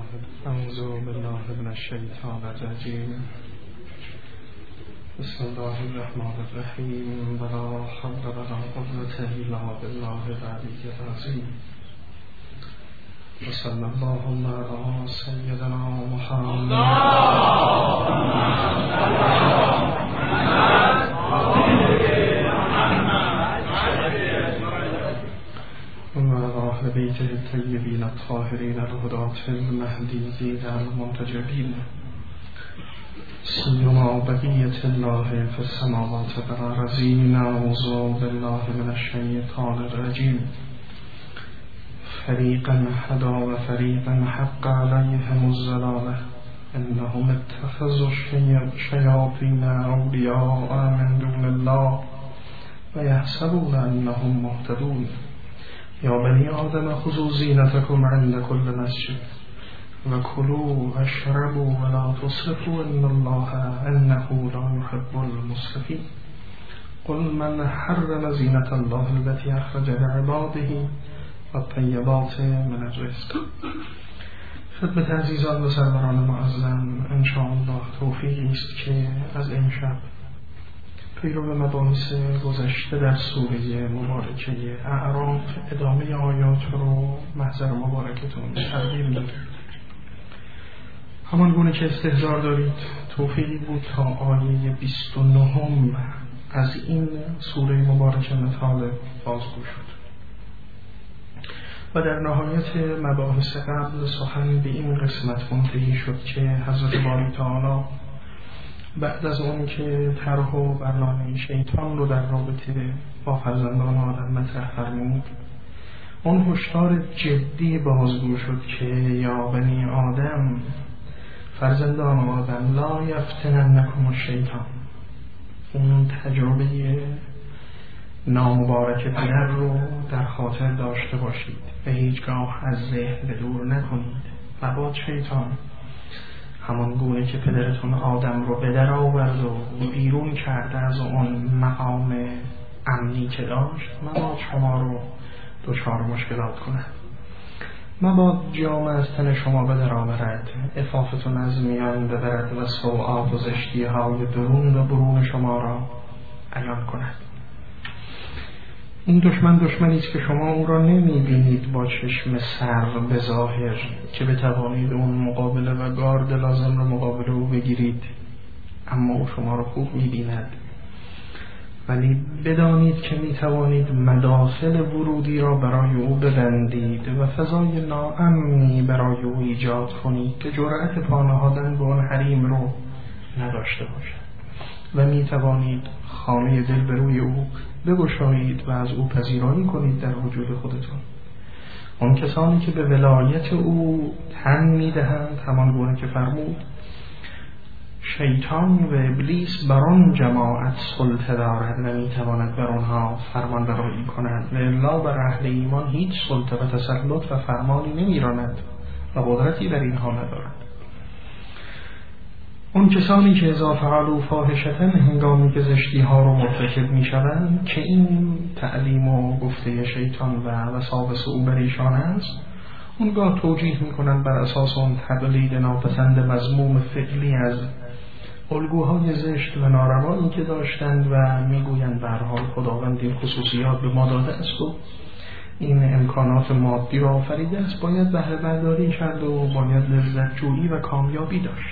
أعوذ بالله من الشيطان الرجيم. بسم الله الرحمن الرحيم. ولا حول ولا قوة إلا بالله العلي العظيم. وصلى اللهم على سيدنا محمد وعلى أهل بيته الطيبين الطاهرين الهداة المهديين المنتجبين سيما بقية الله في السماوات والأرضين. أعوذ بالله من الشيطان الرجيم. فريقا هدى وفريقا حق عليهم الضلالة إنهم اتخذوا الشياطين أولياء من دون الله ويحسبون أنهم مهتدون. يا بني آدم خذوا زينتكم عند كل مسجد وكلوا واشربوا ولا تسرفوا إن الله إنه لا يحب المسرفين. قل من حرم زينة الله التي أخرج لعباده والطیبات من الرزق. خدمت عزیزان و سروران معظم، انشاءالله توفیقی است که از امشب پیرو مباحث گذشته در سوره مبارکه اعراف ادامه آیات رو محضر مبارکتون تقدیم داریم. همان گونه که استحضار دارید توفیقی بود تا آیه 29 از این سوره مبارکه مطالب بازگو شد و در نهایت مباحث قبل سخن به این قسمت منتهی شد که حضرت باری تعالی بعد از اون که طرح و برنامه شیطان رو در رابطه با فرزندان آدم مطرح فرمود، اون هشدار جدی بازگو شد که یا بنی آدم، فرزندان آدم، لا یفتننکم الشیطان. اون تجربه نامبارک پدر رو در خاطر داشته باشید، به هیچگاه از ذهن دور نکنید. مباد شیطان همان گونه که پدرتون آدم رو به در آورد و بیرون کرده از اون مقام امنی که داشت، مباد شما رو دچار مشکلات کنه. مباد جامه از تن شما به در آورد، عفافتون از میان ببرد و سوءات و زشتی های درون و برون شما را عیان کند. این دشمنی است که شما او را نمی بینید با چشم سر به ظاهر که بتوانید اون مقابله و گارد لازم را مقابله او بگیرید، اما او شما را خوب می بیند. ولی بدانید که می توانید مداخل ورودی را برای او ببندید و فضای ناامنی برای او ایجاد کنید که جرأت پا نهادن به اون حریم رو نداشته باشد و می توانید خانه دل به روی او بگشایید و از او پذیرایی کنید در وجود خودتون. اون کسانی که به ولایت او تن می دهند، همان گونه که فرمود شیطان و ابلیس بر آن جماعت سلطه دارد و می تواند بر آنها فرمان برایی کند و الا بر اهل ایمان هیچ سلطه و تسلط و فرمانی نمی راند و قدرتی بر اینها ندارد. اون کسانی که اذا فعلوا فاحشة، هنگامی که زشتی ها رو مرتکب می شوند، که این تعلیم و گفته شیطان و وساوس او بر ایشان است، اونگاه توجیه می کنند بر اساس اون تقلید ناپسند مذموم فعلی از الگوهای زشت و ناروایی که داشتند و می گویند به هر حال خداوند این خصوصیات به ما داده است و این امکانات مادی را آفریده است، باید بهره برداری کرد و باید لذت جویی و کامیابی داشت.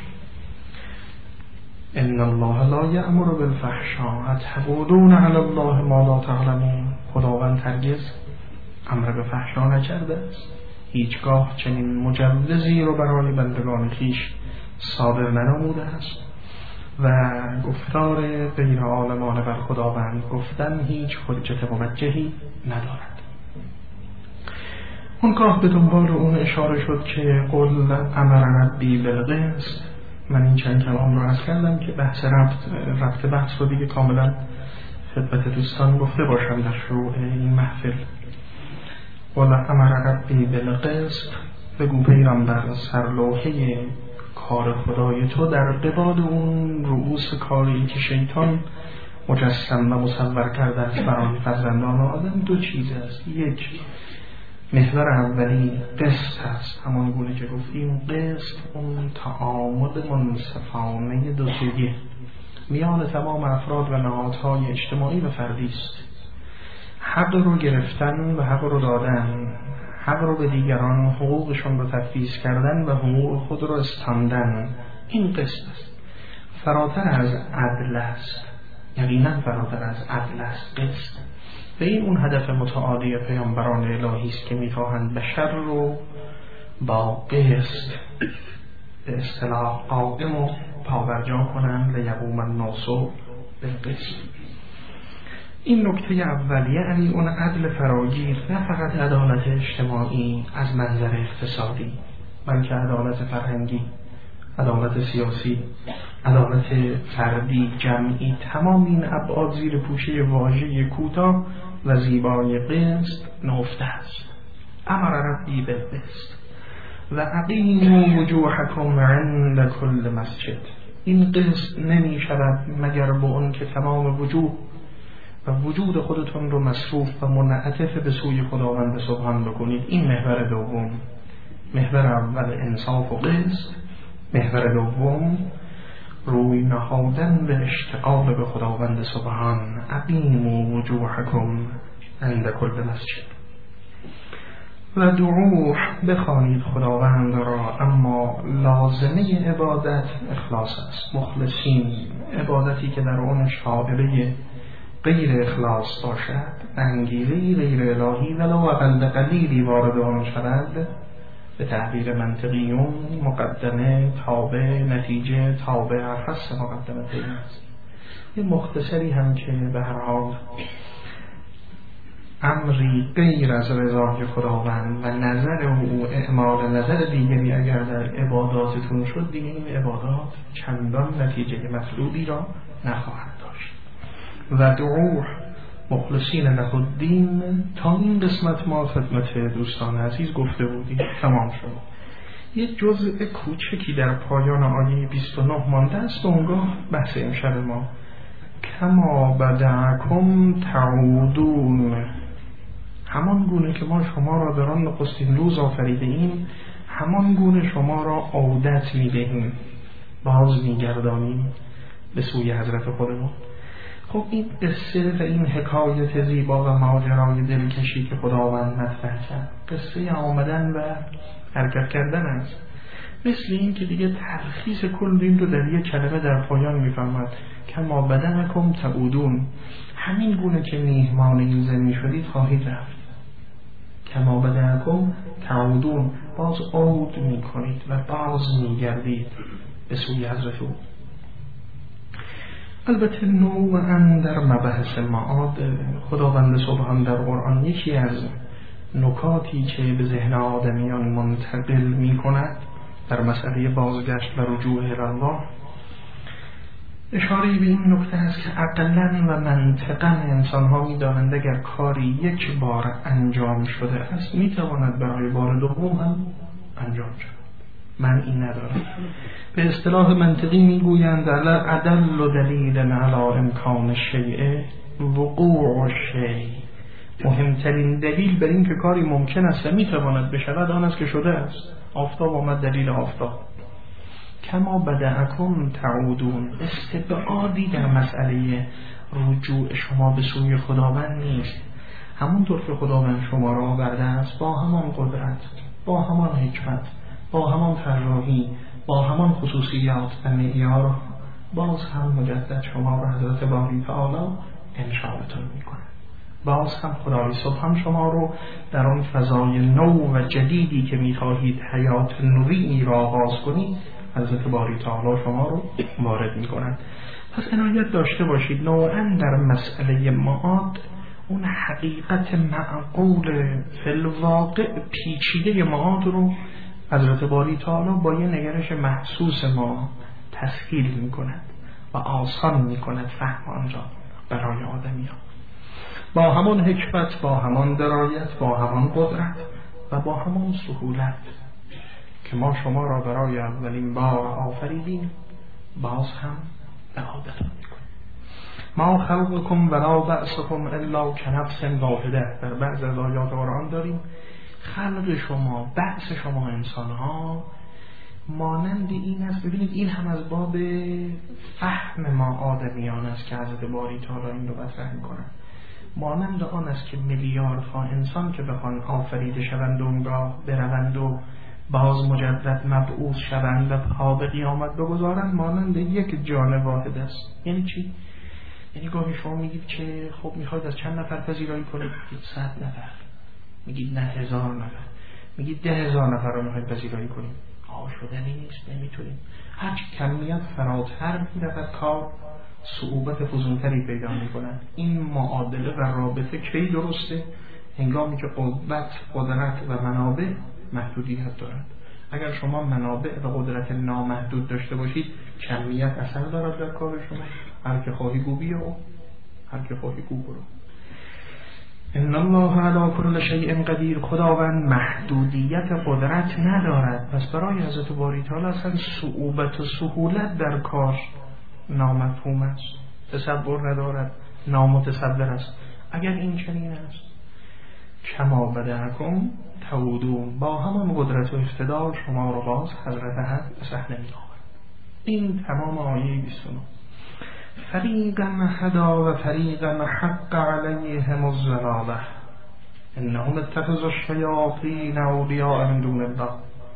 ان الله لا یأمر بالفحشاء اتقولون علی الله ما لا تعلمون. خداوند هرگز امر به فحشا نکرده است، هیچگاه چنین مجوزی رو برای بندگان خویش صادر ننموده است و گفتار غیر عالمانه بر خداوند گفتن هیچ حجت موجهی ندارد. اونگاه به دنبال اون اشاره شد که قل امر ربی بالقسط. من این چند کلام رو عرض کردم که ربط بحث رو دیگه کاملا خدمت دوستان گفته باشم در شروع این محفل. قل امر ربی بالقسط، بگو پیغمبر سرلوحه کار خدای تو در قبال اون رؤوس کاری که شیطان مجسم و مصور کرده است برای فرزندان آدم دو چیز است. یک، محور اولی قسط هست، همان گونه که گفتیم قسط اون تعامل منصفانه دو سویه میان تمام افراد و نهادهای اجتماعی و فردی است. حق رو گرفتن و حق رو دادن، حق رو به دیگران حقوقشون رو تفویض کردن و حقوق خود رو استاندن، این قسط است. فراتر از عدل است، یقینا فراتر از عدل است قسط. و این اون هدف متعالی پیامبران الهی است که میخواهند بشر رو با قسط به اصطلاح قائم و پابرجا کنند لیقوم الناس بالقسط. این نکته اولیه، یعنی اون عدل فراگیر، نه فقط عدالت اجتماعی از منظر اقتصادی، بلکه عدالت فرهنگی، عدالت سیاسی، عدالت فردی، جمعی، تمام این ابعاد زیر پوشش واژه کوتاه و زیبای قسط نهفته است. امر ربی بالقسط و اقیموا وجوهکم عند کل مسجد. این قسط نمی شود مگر با اون که تمام وجوه و وجود خودتون رو مصروف و منعطف به سوی خداوند سبحان بکنید. این محور دوم. محور اول انصاف و قسط، محور دوم روی نهادن به اشتغال به خداوند سبحان. اقیموا وجوهکم عند کل مسجد و دعوه، بخوانید خداوند را، اما لازمه عبادت اخلاص است. مخلصین، عبادتی که در آن شائبه غیر اخلاص باشد، انگیزه غیر الهی ولو اقل قلیلی وارد آن شود، به تعبیر منطقیون مقدمه تابع نتیجه تابع اخص مقدمه است. یه مختصری هم که به هر حال امری غیر از رضای خداوند و نظر او اعمال نظر دیگری اگر در عباداتتون شد، دیگه این عبادات چندان نتیجه مطلوبی را نخواهد داشت. و دعوه مخلصین له الدین، تا این قسمت ما خدمت دوستان عزیز گفته بودیم تمام شد. یه جزء کوچکی در پایان آیه 29 مانده است و اونگاه بحث امشب ما کما بدعکم تعودون، همان گونه که ما شما را در آن نخستین روز آفریده ایم، همان گونه شما را عودت می‌دهیم، باز می‌گردانیم به سوی حضرت خودمون. خب این قصه و این حکایت زیبا و ماجرای دلکشی که خداوند مطرح کرد، قصه آمدن و حرکت کردن است. مثل این که دیگه تلخیص کل این رو در یک کلمه در پایان می‌فرماد کما بدنکم تعودون، همین گونه که میهمان این زمین شدید خواهید رفت. کما بدنکم تعودون، باز عود میکنید و باز میگردید به سوی حضرت او. البته نوعاً در مباحث معاد خداوند سبحان در قرآن یکی از نکاتی که به ذهن آدمیان منتقل می کند در مسئله بازگشت و رجوع الی الله اشاره به این نکته است که عقلاً و منطقاً انسان‌ها می‌دانند اگر کاری یک بار انجام شده است می‌تواند برای بار دوم هم انجام شود. من این ندارم. به اصطلاح منطقی میگویند عدل و دلیل علی امکان شیء وقوع الشیء، مهمترین دلیل بر این که کاری ممکن است و میتواند بشود آن است که شده است. آفتاب آمد، دلیل آفتاب. کما بدعکم تعودون، استبعادی در مسئله رجوع شما به سوی خداوند نیست. همونطور که خداوند شما را آورده است با همان قدرت، با همان حکمت، با همان طراحی، با همان خصوصیات و معیار، باز هم مجدد شما را حضرت باری تعالی انشاءتون میکنه. باز هم خدای سبحان شما رو در آن فضای نو و جدیدی که میخواهید حیات نوری را آغاز کنید، حضرت باری تعالی شما رو وارد میکنن. پس عنایت داشته باشید نوعاً در مسئله معاد اون حقیقت معقول فی الواقع پیچیده معاد رو حضرت باری تعالی با یه نگرش محسوس ما تسهیل میکند و آسان میکند فهم آنجا برای آدمیان، با همان حکمت، با همان درایت، با همان قدرت و با همان سهولت که ما شما را برای اولین بار آفریدیم باز هم اعادتون میکنیم. ما خلقکم ولا بعثکم الا کنفس واحده. در بعض از آیات قرآن داریم خلق شما، بعث شما انسان ها مانند این است. ببینید این هم از باب فهم ما آدمیان است که حضرت باری تعالی این رو مطرح می‌کنند. مانند آن است که میلیاردها انسان که بخوان آفریده شوند و اونگاه بروند و باز مجدد مبعوث شوند و پا به قیامت بگذارند، مانند یک جان واحد است. یعنی چی؟ یعنی گاهی شما میگید که خب میخواید از چند نفر پذیرایی کنید؟ میگید 100 نفر، میگید نه 1000 نفر، میگید 10,000 نفر رو میخواید پذیرایی کنید. شدنی نیست، نمیتونیم. هرچی کمیت فراتر میرود کار صعوبت فزونتری پیدا میکنند. این معادله و رابطه کی درسته؟ هنگامی که قوت، قدرت و منابع محدودیت دارند. اگر شما منابع و قدرت نامحدود داشته باشید، کمیت اثر دارد در کار شما. هر که خواهی گو بیا و هر که خواهی گو برو. ان الله علی کل شیء قدیر. خداوند محدودیت قدرت ندارد، پس برای حضرت باری تعالی اصلا صعوبت و سهولت در کار نامفهوم است، تصور ندارد، نامتصور است. اگر این چنین است، کما بدأکم تعودون، با همان قدرت و اقتدار شما رو باز حضرت حق به صحنه می‌آورد. این تمام آیه 29. فریقا هدا و فریقا حق علیهم الضلاله انهم اتخذوا الشیاطین اولیاء من دون الله.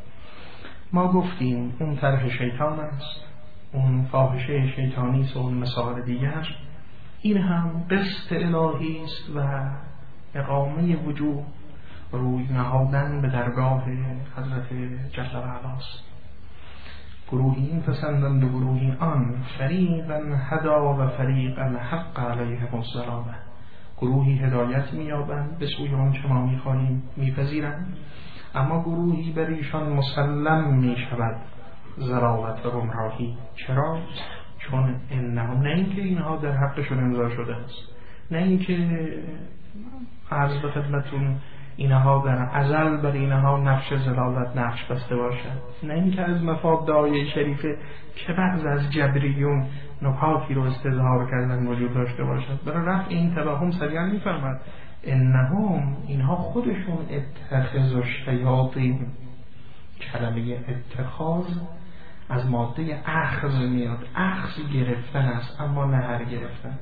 ما گفتیم اون طرح شیطان است، اون فاحشه شیطانی است و اون مسائل دیگر. این هم قسط الهی است و اقامه وجوه، روی نهادن به درگاه حضرت جل و علا است. گروهی این پسندند و گروهی آن. فریقا هدا و فریقا حق علیهم الضلاله. گروهی هدایت می‌یابند به سوی آن چه ما می‌خواهیم می‌پذیرند، اما گروهی بر ایشان مسلم می‌شود ضلالت و گمراهی. چرا؟ چون انهم، نه اینکه اینها در حقشون امضا شده است، نه اینکه عرض به خدمتون اینها در ازل بر اینها نقش ضلالت نقش بسته باشد، نه اینکه از مفاد آیه شریفه که بعض از جبریون نکاتی رو استظهار کردن وجود داشته باشد. برای رفع این توهم سریعا میفرماد انهم، اینها خودشون اتخذوا الشیاطین. کلمه اتخاذ از ماده اخذ میاد. اخذ گرفتن است اما نه هر گرفتن.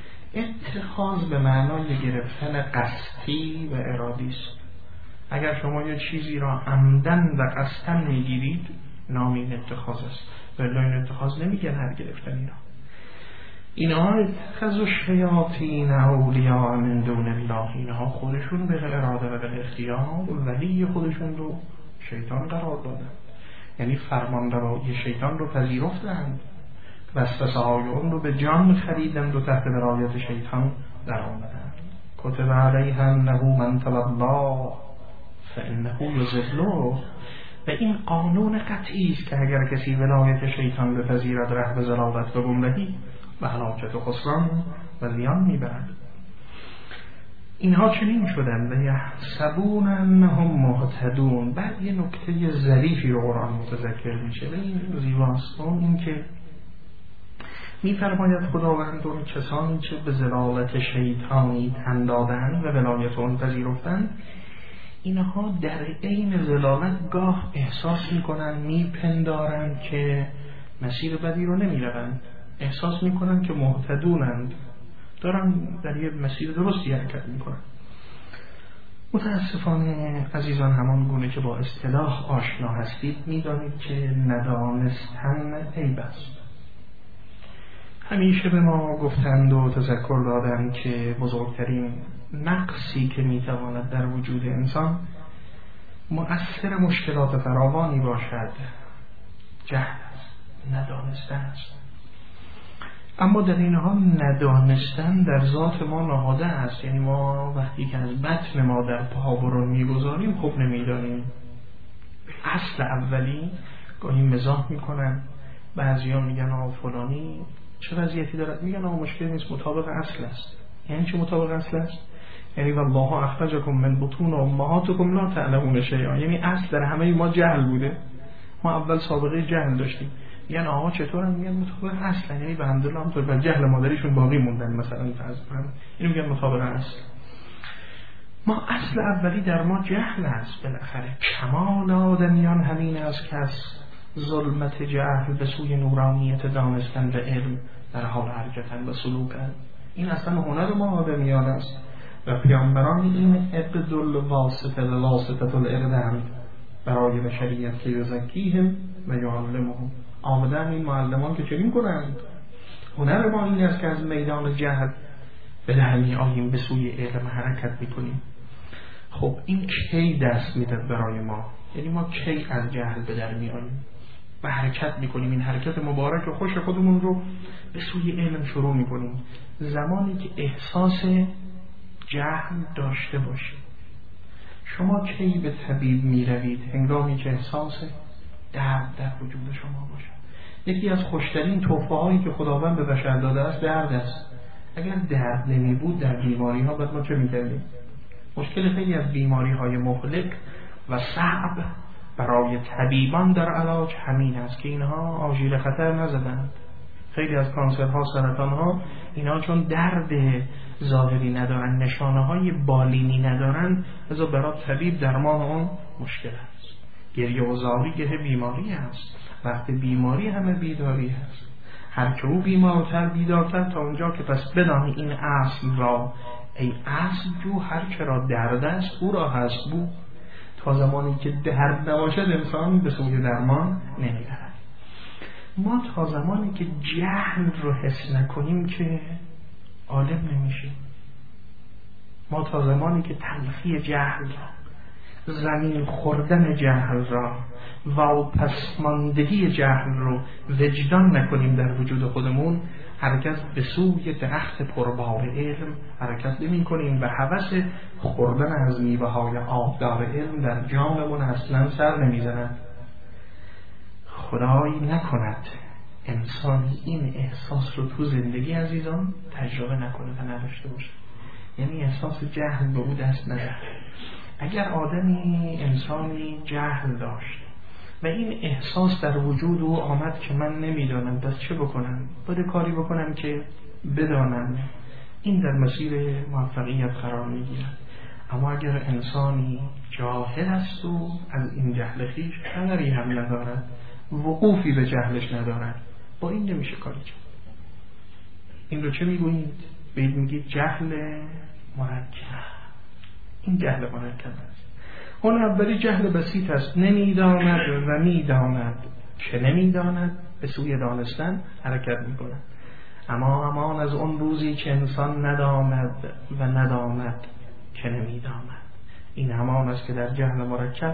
اتخاذ به معنای گرفتن قصدی و ارادی است. اگر شما یه چیزی را عمدن و قصدن میگیرید، نام این اتخاذ است. ولی این اتخاذ نمیگن هر گرفتن. اینها اتخذوا الشیاطین اولیاء من دون الله. اینها خودشون به اراده و به اختیار ولی خودشون رو شیطان قرار دادن، یعنی فرمانروایی شیطان رو پذیرفتند، وسوسه‌های اون رو به جان خریدند و تحت ولایت شیطان در آمدند. کتب علیه انه من تولاه فانه یضله. و این قانون قطعی است که اگر کسی ولایت شیطان بپذیرد، ره به ضلالت و گمراهی و هلاکت و خسران و زیان میبرد. اینها چنین شدند و یحسبون انهم مهتدون. بعد یه نکته ظریفی رو قرآن متذکر میشه و این زیباست، این که میفرماید خداوند اون کسانی که به ضلالت شیطانی تن دادند و ولایت اون پذیرفتند، اینها در عین ضلالت گاه احساس میکنن، میپندارن که مسیر بدی رو نمیروند، احساس میکنن که مهتدونند، دارن در یه مسیر درستی حرکت میکنن. متاسفانه عزیزان، همان گونه که با اصطلاح آشنا هستید میدانید که ندانستن عیب است. همیشه به ما گفتند و تذکر دادند که بزرگترین نقصی که میتواند در وجود انسان مؤثر مشکلات فراوانی باشد جهل است، ندانستن است. اما در این حال ندانستن در ذات ما نهاده است. یعنی ما وقتی که از بطن ما در پابرون میگذاریم خب نمیدانیم. اصل اولی گاهی مزاح میکنن، بعضیان میگن فلانی چه وضعیتی دارد، میگن مشکل نیست، مطابق اصل است. یعنی چه مطابق اصل است؟ یعنی والله اخرجکم من بطون امهاتکم لا تعلمون شیئا. یعنی اصل در همه ما جهل بوده، ما اول سابقه جهل داشتیم. میگن آقا چطورن؟ میگن مطابق اصل، یعنی به الحمدلله همونطور بر جهل مادریشون باقی موندن مثلا فرض کنم، اینو میگن مطابق اصل. ما اصل اولی در ما جهل است. بالاخره کمال آدمیان همین است که از ظلمت جهل به سوی نورانیت دانستن و علم در حال حرکتن و سلوکن. این اصلا هنر ما آدمیان است و پیامبران این اقد الواسطه الواسطه الاقدام برای بشریت که یزکیهم و یعلمهم. آمدن این معلمان که چنین کنند. هنر ما این است که از میدان جهل به دهمی آییم به سوی علم حرکت میکنیم. خب این کی دست میداد برای ما؟ یعنی ما کی از جهل به در میاییم و حرکت میکنیم؟ این حرکت مبارک و خوش خودمون رو به سوی علم شروع میکنیم زمانی که احساس جهل داشته باشید. شما کی به طبیب میروید؟ هنگامی که احساس درد در وجود شما باشد. یکی از خوشترین تحفه هایی که خداوند به بشر داده است درد است. اگر درد نمی بود در بیماری ها بعد ما چه میکردیم؟ مشکل خیلی از بیماری های مهلک و صعب برای طبیبان در علاج همین است که اینها آژیر خطر نزدند. خیلی از کانسرها، سرطانها، اینها چون درد ظاهری ندارن، نشانه های بالینی ندارن، لذا برای طبیب درمان اون مشکل است. گریه و زاری گه بیماری است. وقت بیماری همه بیداری است. هر که او بیمارتر بیدارتر تا اونجا که پس بدانی این اصل را، ای اصل جو هر که را درد است او را هست بود. تا زمانی که درد نباشد انسان به سوی درمان نمیرد. ما تا زمانی که جهل رو حس نکنیم که عالم نمیشیم. ما تا زمانی که تلخی جهل را، زمین خوردن جهل را و پسماندگی جهل رو وجدان نکنیم در وجود خودمون، حرکت به سوی درخت پربار علم حرکت نمی کنیم و هوس خوردن از میوه های آبدار علم در جانمون اصلا سر نمی زند. خدای نکند انسانی این احساس رو تو زندگی عزیزان تجربه نکنه و نداشته باشه. یعنی احساس جهل به او دست نده. اگر آدمی انسانی جهل داشت و این احساس در وجود او آمد که من نمیدانم پس چه بکنم؟ باید کاری بکنم که بدانم. این در مسیر موفقیت قرار میگیرد. اما اگر انسانی جاهل است و از این جهل خویش خبری هم ندارد، وقوفی به جهلش ندارد، با این نمیشه کاری کرد. این رو چه میگویید؟ بهید میگید جهل مرکب. این جهل مرکب است. اون اولی جهل بسیط است، نمیداند و میداند که نمیداند، به سوی دانستن حرکت میکند. اما امان از اون روزی که انسان نداند و نداند که نمیداند. این همان است که در جهل مرکب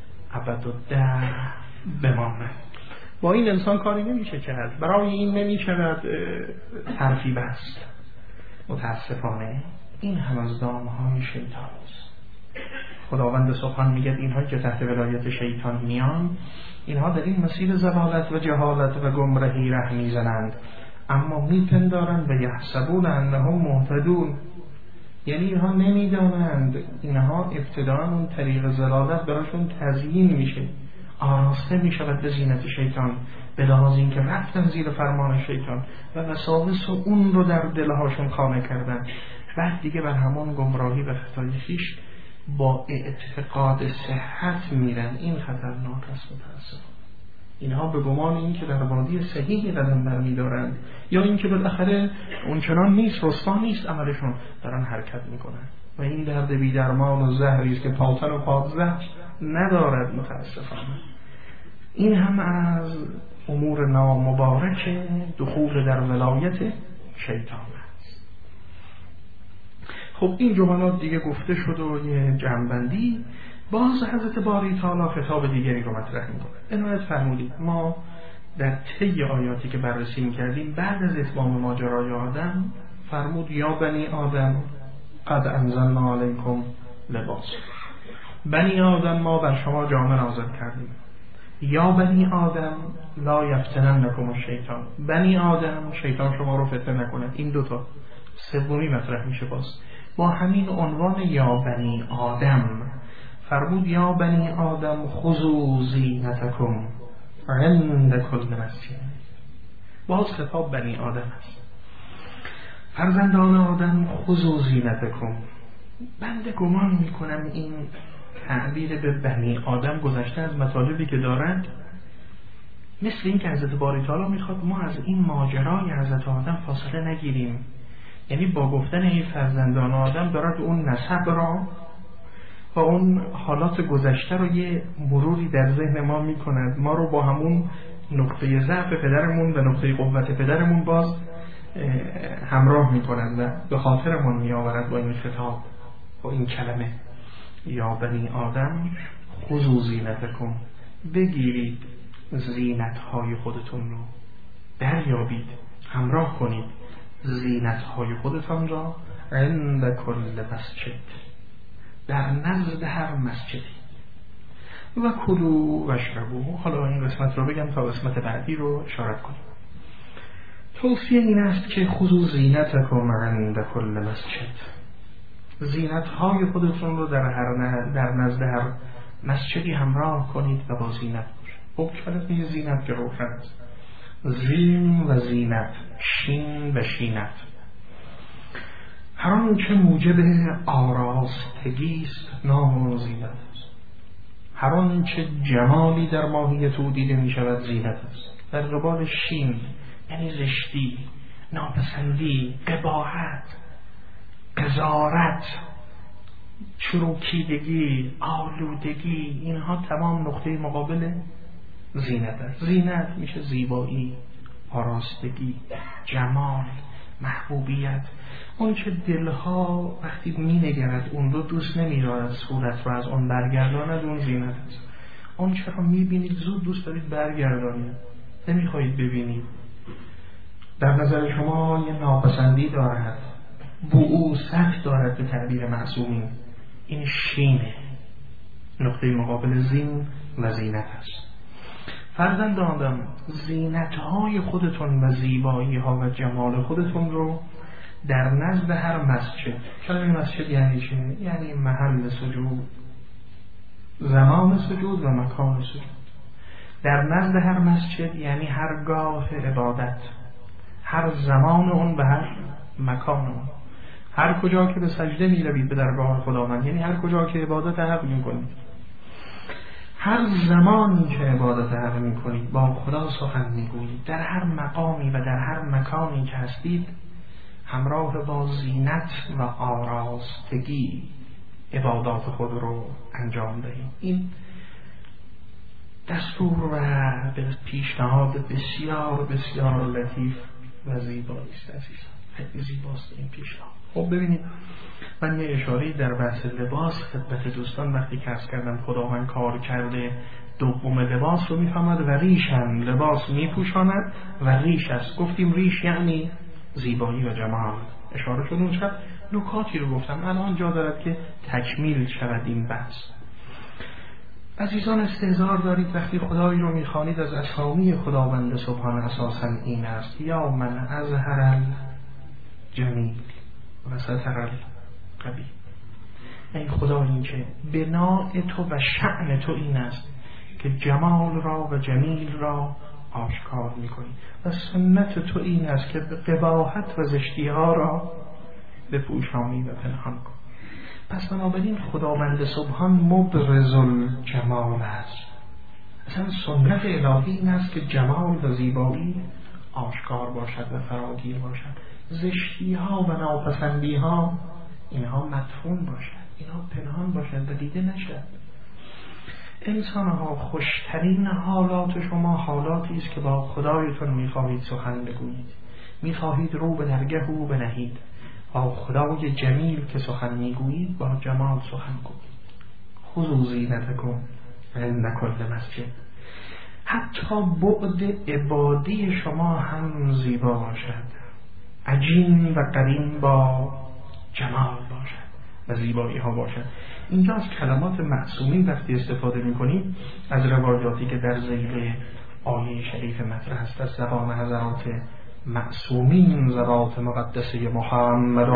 ابدالدهر بماند. با این انسان کاری نمیشه کرد. برای این نمیشود حرفی بست. متاسفانه این هم از دامهای شیطان است. خداوند سبحان میگه اینها که تحت ولایت شیطان میان، اینها در این مسیر ضلالت و جهالت و گمراهی ره میزنند، اما میپندارند و یحسبون انهم مهتدون. یعنی اینها نمیدانند اینها ابتداء اون طریق ضلالت براشون تزیین میشه، آراسته میشود به زینت شیطان، به لحاظ اینکه رفتن زیر فرمان شیطان و وساوس اون رو در دلهاشون خانه کردن. بعد دیگه بر همون گمراهی و خطای خویش با اعتقاد صحت میرن. این خطرناک است متاسفانه. اینها به گمان این که در وادی صحیحی قدم برمی‌دارند یا این که بالاخره اونچنان نیست، رسوا نیست عملشون، دارن حرکت میکنن و این درد بی درمان و زهری است که پاتن و پادزهر ندارد متاسفانه. این هم از امور نامبارک دخول در ولایت شیطان است. خب این جملات دیگه گفته شد و یه جمع‌بندی. باز حضرت باری تعالی خطاب دیگری رو مطرح می‌کنه. عنایت فرمودید ما در طی آیاتی که بررسی کردیم بعد از اتمام ماجرای آدم فرمود یا بنی آدم قد انزلنا علیکم لباس. بنی آدم ما بر شما جامه نازل کردیم. یا بنی آدم لا یفتننکم الشیطان. بنی آدم شیطان شما رو فتنه نکند. این دوتا سومی مطرح میشه باز با همین عنوان یا بنی آدم. فرمود یا بنی آدم خذوا زینتکم عند کل مسجد. باز خطاب بنی آدم است. فرزندان آدم خذوا زینتکم، بنده گمان میکنم این تعبیر به بنی آدم گذشته از مطالبی که دارد، مثل این که حضرت باری تعالی میخواد ما از این ماجرای حضرت آدم فاصله نگیریم. یعنی با گفتن این فرزندان آدم دارد اون نسب را و اون حالات گذشته رو یه مروری در ذهن ما میکند، ما رو با همون نقطه ضعف پدرمون و نقطه قوت پدرمون باز همراه میکند و به خاطرمون میآورد با این خطاب، با این کلمه یا بنی آدم خذوا زینتکم، بگیرید زینت‌های خودتون رو، دریابید، همراه کنید زینت‌های خودتان را عند کل مسجد، در نزد هر مسجدی، و کلوا و اشربوا. حالا این قسمت رو بگم تا قسمت بعدی رو اشارت کنیم. توصیه این است که خذوا زینتکم عند کل مسجد، زینت‌های خودتون رو در نزد هر مسجدی همراه کنید و با زینت باشید. خب کلمه زینت که روشن است، زین و زینت، شین و شینت، هر آنچه موجب آراستگی است نام زینت است. هر آنچه جمالی در ماهیت او دیده می شود زینت است. در قبال شین یعنی زشتی، ناپسندی، قباحت، قذارت، چروکیدگی، آلودگی، اینها تمام نقطه مقابل زینت است. زینت میشه زیبایی، آراستگی، جمال، محبوبیت، اون که دلها وقتی مینگرد اون رو دوست نمی‌دارد صورت رو از اون برگرداند، اون زینت است. اون چرا میبینید زود دوست دارید برگردانید، نمیخواهید ببینید، در نظر شما یه ناپسندی دارد، بعوثت دارد به تعبیر معصومین. این شینه، نقطه مقابل زین و زینت است. فرزند آدم، زینت‌های خودتون و زیبایی‌ها و جمال خودتون رو در نزد هر مسجد. کلمه مسجد یعنی چه؟ یعنی محل سجود، زمان سجود و مکان سجود. در نزد هر مسجد یعنی هر گاه عبادت، هر زمان اون و هر مکان اون. هر کجا که به سجده می‌روید به درگاه خداوند، یعنی هر کجا که عبادت حق می‌کنید، هر زمانی که عبادت حق می‌کنید، با خدا سخن می‌گویید، در هر مقامی و در هر مکانی که هستید، همراه با زینت و آراستگی عبادات خود رو انجام دهید. این دستور و پیشنهاد بسیار بسیار لطیف و زیبایی است عزیزان، خیلی زیباست این پیشنهاد. خب ببینید، من یه اشاره‌ای در بحث لباس خدمت دوستان وقتی که عرض کردم خداوند کار کرده دوم لباس رو میفهمد و ریشن لباس میپوشاند و ریش است. گفتیم ریش یعنی زیبایی و جمال، اشاره شد اون شب نکاتی رو گفتم، الان جا دارد که تکمیل شود این بحث. عزیزان استحضار دارید وقتی خدایی رو میخوانید از اسامی خداوند سبحانه اساسا این است: یا من اظهر الجمیل و ستر القبیح. ای خدا، این که بناء تو و شأن تو این است که جمال را و جمیل را آشکار میکنی و سنت تو این است که قباحت و زشتی ها را بپوشانی و پنهان کن. پس بنابراین خداوند سبحان مبرز الجمال است. اصلا سنت الهی این است که جمال و زیبایی آشکار باشد و فراگیر باشد، زشتی ها و ناپسندی ها اینها مدفون باشد، اینها پنهان باشد و دیده نشد. انسان ها خوشترین حالات شما حالاتی است که با خدایتون میخواهید سخن بگویید، میخواهید رو به درگه او بنهید، با خدای جمیل که سخن میگویید با جمال سخن گویید. خذوا زینتکم عند کل مسجد. حتی بعد عبادی شما هم زیبا باشد، عجین و قرین با جمال باشد و زیبایی ها باشد. اینجا از کلمات معصومین وقتی استفاده میکنیم از روایاتی که در ذیل آیه شریف مطرح است از زبان حضرات معصومین ذات مقدسه محمد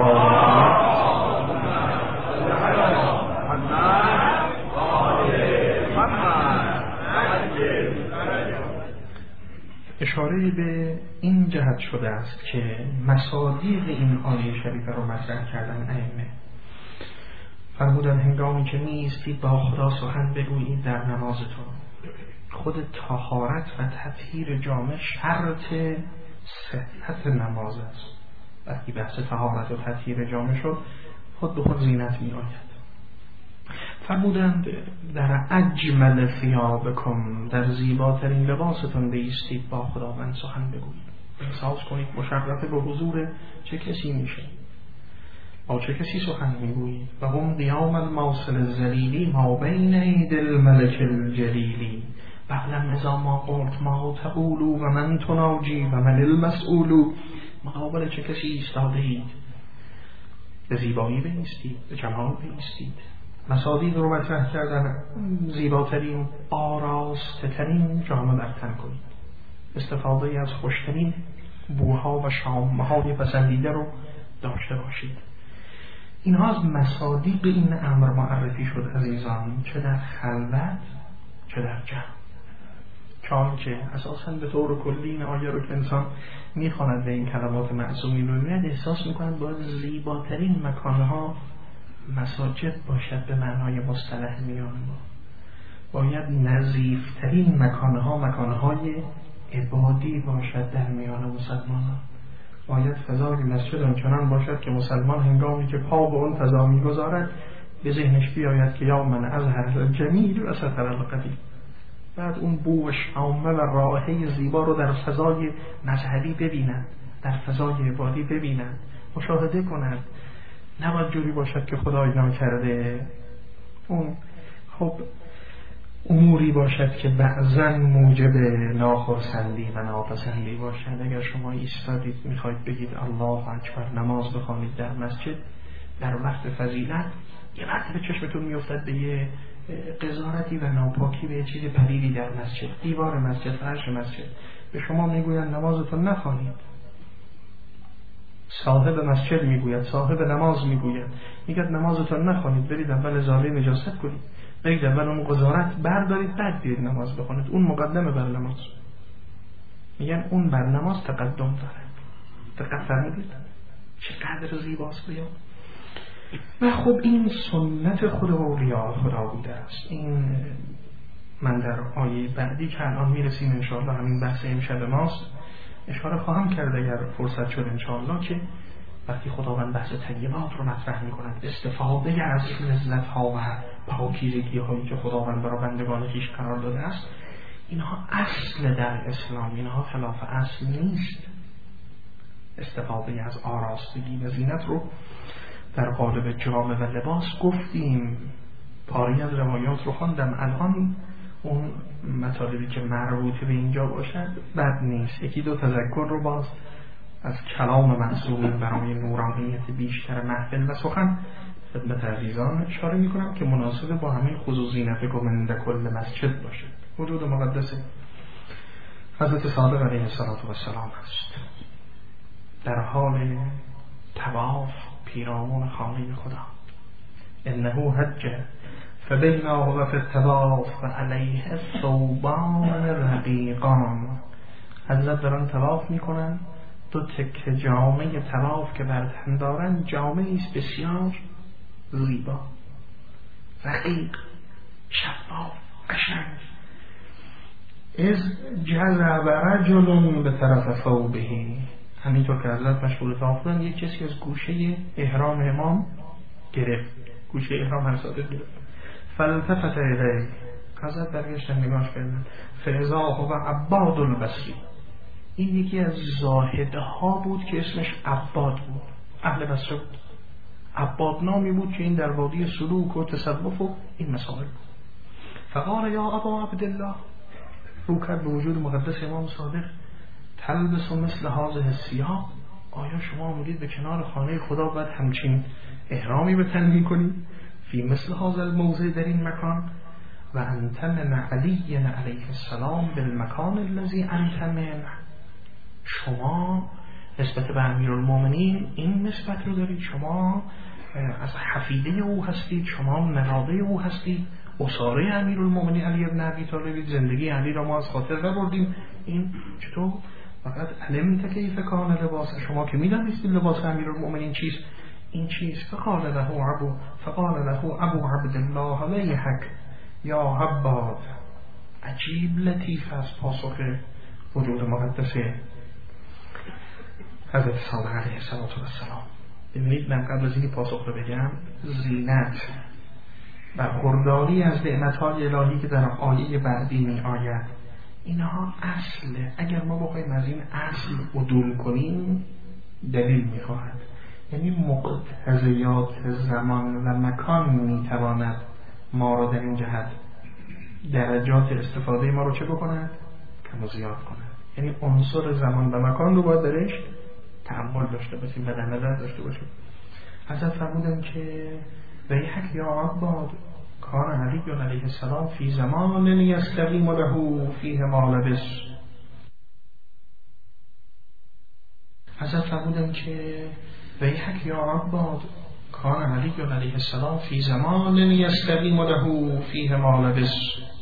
اشاره به این جهت شده است که مصادیق این آیه شریفه رو مطرح کردن ائمه. فرمودن هنگامی که نیستید با خدا سخن بگویید در نمازتون. خود طهارت و تطهیر جامه شرط صحت نماز است. وقتی بحث طهارت و تطهیر جامه شد خود به خود زینت می آید. فرمودند در اجمل ثیابکم، در زیباترین لباستون بایستید با خداوند سخن بگویید. احساس کنید مشرف به حضور چه کسی میشه، با چه کسی سخن میگویید. و هم قیام الماصل الذلیلی ما بین اید الملک الجلیلی بعلم اذا ما قلت ما تقولو و من تناجی و من المسئولو. مقابل چه کسی ایستاده اید، به زیبایی بایستید، به جمال بایستید. مصادیق رو مطرح کردن، زیباترین آراسته ترین جامه بر تن کنید، استفاده از خوشترین بوها و شامهای پسندیده رو داشته باشید. اینها از مصادیق این امر معرفی شد عزیزان، چه در خلوت چه در جمع. چون که اساساً به طور کلی این آیه رو که انسان میخواند به این کلمات معصومین رو میاد احساس میکنند باید زیباترین مکانها مساجد باشد به معنای مصطلح میان ما. باید نظیفترین مکانهای عبادی باشد در میان مسلمانان. باید فضای مسجد آنچنان باشد که مسلمان هنگامی که پا به اون فضا میگذارد به ذهنش بیاید که یا من اظهر الجمیل و ستر القبیح. بعد اون بو و شامه و رائحه زیبا رو در فضای مذهبی ببینند، در فضای عبادی ببینند، مشاهده کنند. نباید جوری باشد که خدای ناکرده اون خب اموری باشد که بعضاً موجب ناخرسندی و ناپسندی باشد. اگر شما ایستادید میخواید بگید الله اکبر، نماز بخوانید در مسجد در وقت فضیلت، یه وقت به چشمتون میافتد به یه قذارتی و ناپاکی، به چیز پلیدی در مسجد، دیوار مسجد، فرش مسجد. به شما میگویند نمازتون نخوانید. صاحب مسجد میگوید، صاحب نماز میگوید، میگه نمازتون نخوانید، برید اول ازاله نجاست کنید، برید اول اون قذارت بردارید، بعد بیاید نماز بخونید. اون مقدمه بر نماز. میگن اون بر نماز تقدم داره. دقت فرمودید چقدر زیباست بیا. و خب این سنت خود اولیاء خدا بوده است. این من در آیه بعدی که الان میرسیم انشاءالله، همین بحث امشب ماست، اشاره خواهم کرد اگر فرصت شد انشاءالله، که وقتی خداوند بحث طیبات رو مطرح می‌کند، استفاده از لذت‌ها و پاکیزگی‌هایی که خداوند برای بندگان خویش قرار داده است، اینها اصل در اسلام، اینها خلاف اصل نیست. استفاده از آراستگی و زینت رو در قالب جامه و لباس گفتیم. پاری از روایات رو خواندم. الان اون مطالبی که مربوط به اینجا باشد بد نیست. یکی دو تذکر رو باز از کلام معصومین برای نورانیت بیشتر محفل و سخن خدمت عزیزان اشاره میکنم که مناسب با همین خصوص زینت گمنده کل مسجد باشه. وجود مقدس حضرت صادق علیه السلام هست در حال طواف پیرامون خانه خدا. انه حج فبینا و فی الطواف و علیه ثوبان رقیقان. حضرت دارن طواف میکنن، دو تکه جامه طواف که بر تن دارن جامه است بسیار زیبا، رقیق، شفاف، قشنگ. از جذب رجل به طرف ثوبه، همینطور که حضرت مشغول طواف بودن یک کسی از گوشه احرام امام گرفت، گوشه احرام حضرت گرفت. فالتفت الیه، حضرت برگشتن نگاهش کردن. فاذا هو عباد البصری، این یکی از زاهدها بود که اسمش عباد بود، اهل بصره بود. عباد نامی بود که این در وادی سلوک و تصوف و این مسائل بود. فقال یا ابا عبدالله، رو کرد به وجود مقدس امام صادق، تلبس مثل هذه الثياب، آیا شما آمدید به کنار خانه خدا بعد همچین احرامی به تن میکنید؟ فی مثل هذا الموضع، در این مکان. و انت من علی علیه السلام بالمکان الذی انت منه، شما نسبت به امیرالمومنین این نسبت رو دارید، شما از حفیده او هستید، شما نراده او هستید، اساره امیرالمومنین علی ابن ابی طالب. زندگی علی را ما از خاطر نبردیم. این چطور؟ فقط علمت کیف کان لباس، شما که میدانید لباس امیرالمومنین چیست، این چیست؟ فقال له ابو عبدالله ویحک یا عباد. عجیب لطیف از پاسخ وجود مقدسه حضرت صادق علیه السلام. ببینید من قبل از اینکه پاسخ رو بگم، زینت برخورداری از نعمت‌های الهی که در آیه بعدی می آید، اینها اصله. اگر ما بخوایم از این اصل عدول کنیم دلیل می خواهد. یعنی مقتضیات زمان و مکان می تواند ما را در این جهت درجات استفاده ما رو چه بکند؟ کم و زیاد کند. یعنی عنصر زمان و مکان رو باید درش تأمل داشته باشیم و در نظر داشته باشیم. حضرت فرمودن که ویحک یا عباد کان علی علیه السلام فی زمان یستقیم له فیه ما لبس. حضرت فرمودن که ویحک یا عباد کان علی علیه السلام فی زمان یستقیم له فیه ما لبس.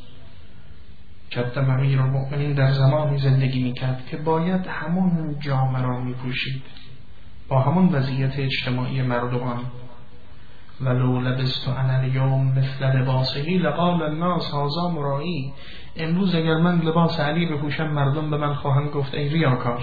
جد امیرالمؤمنین در زمانی زندگی میکرد که باید همون جامه را میپوشید با همون وضعیت اجتماعی مردمان. ولو لبست انا الیوم مثل لباسه لقال الناس هذا مرایی. امروز اگر من لباس علی بپوشم مردم به من خواهند گفت ای ریاکار.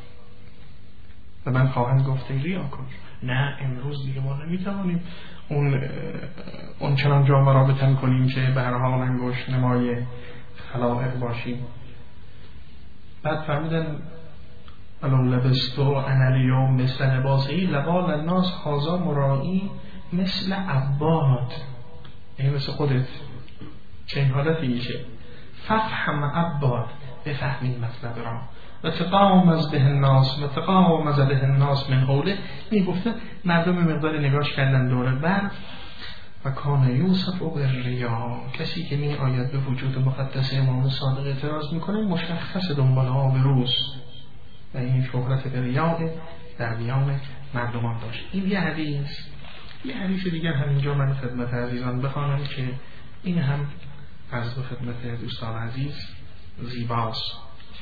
نه امروز دیگه ما نمیتوانیم اون چنان جامه را بتن کنیم که به هر حال انگشت نمای خلائق باشیم. بعد فهمیدن ولو لبست انا الیوم مثل لباسه لقال الناس هذا مرایی مثل عباد. یعنی مثل خودت. چه این حالتی میشه؟ ففهم عباد، بفهمین مطلب را. و تقامز به الناس من حوله. این گفته مردم مقدار نگاش کردن دوره بر. و کان یوسف و بالریا. کسی که می آید به وجود مقدس امام صادق اعتراض میکنه مشخص دنبال آبروز و این شهرت ریا در میان مردمان داشت. این یه حدیث دیگر همینجا من خدمت عزیزان بخوانم که این هم از خدمت دوستان عزیز زیباست.